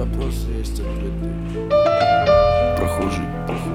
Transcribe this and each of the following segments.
вопросы, есть ответы. Прохожий.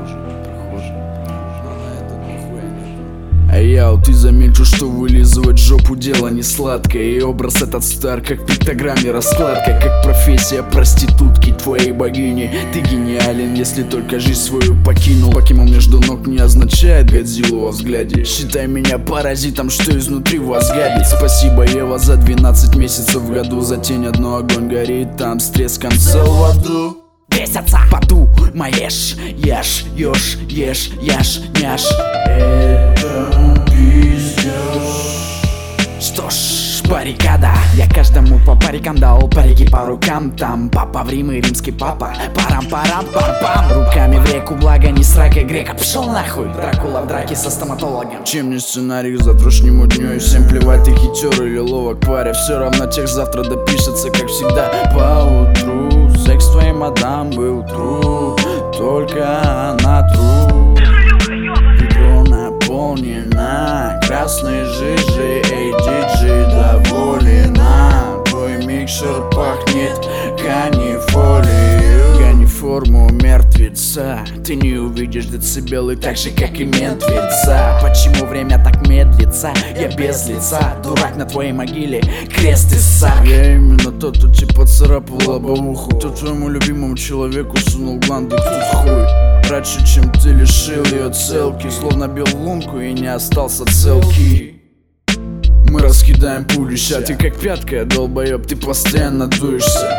Но на этот нихуя нет. А я вот и замечу, что вылизывать жопу дело не сладкое. И образ этот стар, как в пиктограмме раскладка. Как профессия проститутки твоей богини. Ты гениален, если только жизнь свою покинул. Покемон между ног не означает Годзиллу во взгляде. Считай меня паразитом, что изнутри вас гадит. Спасибо, Ева, за 12 месяцев в году. За тень одно огонь горит, там с треском цел в аду. Бесятся, поду, маешь, ешь, ешь, няш. Это пиздешь. Что ж, баррикада. Я каждому по парикам дал парики по рукам. Там папа в Рим и римский папа. Парам-парам-пам-пам. Руками в реку, благо не сракой грека. Пшел нахуй, Дракула в драке со стоматологом. Чем не сценарий к завтрашнему дню. И всем плевать, ты хитер или ловок, паря. Все равно тех завтра допишется, как всегда. Поутру секс с твоей мадам был тру. Только она тру. Ведро наполнено красной жижей. Эй, диджей, доволена. Твой микшер пахнет канифолией. Каниформу мертвеца ты не увидишь децибелы так же, как и мертвеца. Почему время так медлится? Я без лица, дурак на твоей могиле, крест и сак. Я именно тот, кто тебе поцарапал лобовуху. Кто твоему любимому человеку сунул гланды в тут хуй. Раньше, чем ты лишил ее целки. Словно бил лунку и не остался целки. Мы раскидаем пули, ща ты как пятка, долбоеб, ты постоянно дуешься.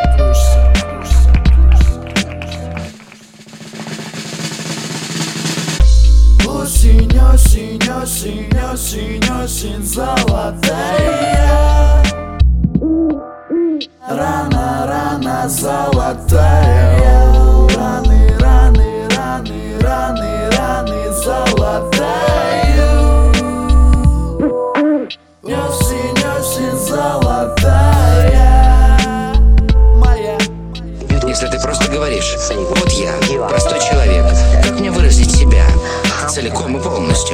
Осень, осень, осень, осень, осень золотая. Рана, рана золотая. Раны, раны, раны, раны, раны золотая. Осень, осень золотая. Моя. Если ты просто говоришь: вот я, простой человек, как мне выразить себя целиком и полностью,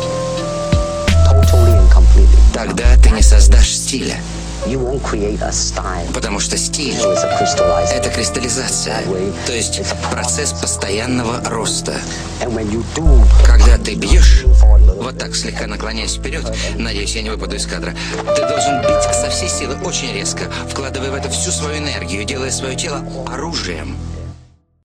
тогда ты не создашь стиля. Потому что стиль — это кристаллизация, то есть процесс постоянного роста. Когда ты бьешь, вот так слегка наклоняясь вперед, надеюсь, я не выпаду из кадра, ты должен бить со всей силы очень резко, вкладывая в это всю свою энергию, делая свое тело оружием.